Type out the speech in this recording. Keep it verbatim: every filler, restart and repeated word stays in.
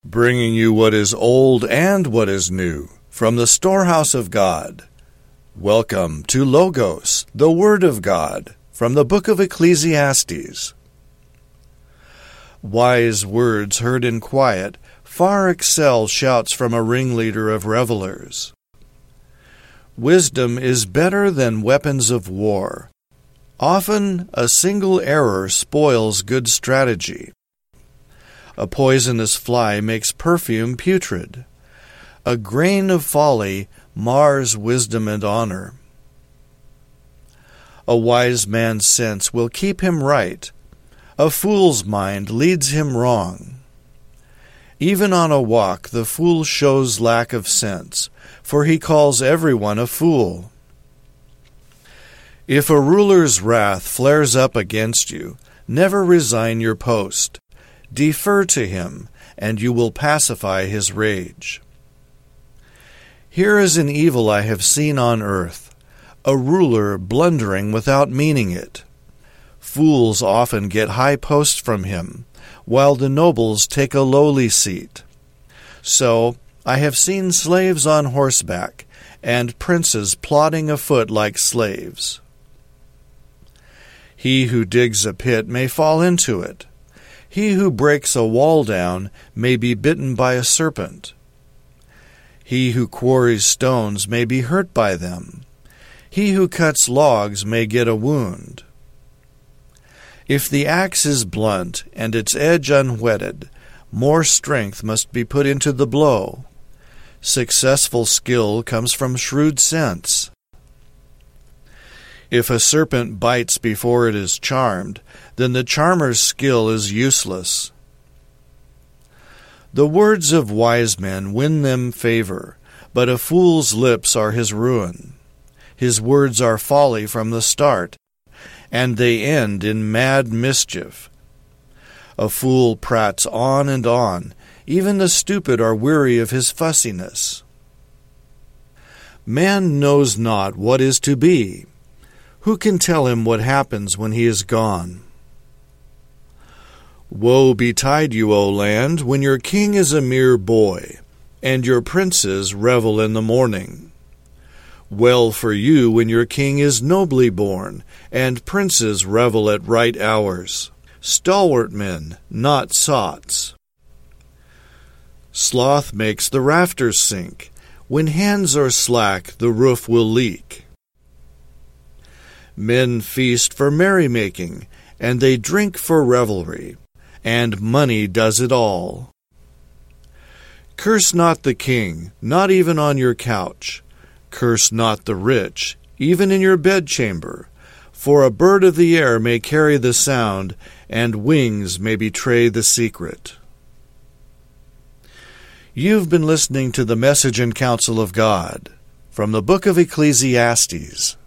bringing you what is old and what is new from the storehouse of God. Welcome to Logos, the Word of God, from the book of Ecclesiastes. Wise words heard in quiet far excel shouts from a ringleader of revelers. Wisdom is better than weapons of war. Often a single error spoils good strategy. A poisonous fly makes perfume putrid. A grain of folly mars wisdom and honor. A wise man's sense will keep him right. A fool's mind leads him wrong. Even on a walk the fool shows lack of sense, for he calls everyone a fool. If a ruler's wrath flares up against you, never resign your post. Defer to him, and you will pacify his rage. Here is an evil I have seen on earth, a ruler blundering without meaning it. Fools often get high posts from him, while the nobles take a lowly seat. So I have seen slaves on horseback, and princes plodding afoot like slaves. He who digs a pit may fall into it. He who breaks a wall down may be bitten by a serpent. He who quarries stones may be hurt by them. He who cuts logs may get a wound. If the axe is blunt and its edge unwhetted, more strength must be put into the blow. Successful skill comes from shrewd sense. If a serpent bites before it is charmed, then the charmer's skill is useless. The words of wise men win them favor, but a fool's lips are his ruin. His words are folly from the start, and they end in mad mischief. A fool prates on and on. Even the stupid are weary of his fussiness. Man knows not what is to be. Who can tell him what happens when he is gone? Woe betide you, O land, when your king is a mere boy, and your princes revel in the morning. Well for you when your king is nobly born, and princes revel at right hours, stalwart men, not sots. Sloth makes the rafters sink. When hands are slack, the roof will leak. Men feast for merrymaking, and they drink for revelry, and money does it all. Curse not the king, not even on your couch. Curse not the rich, even in your bedchamber, for a bird of the air may carry the sound, and wings may betray the secret. You've been listening to the Message and Counsel of God from the book of Ecclesiastes.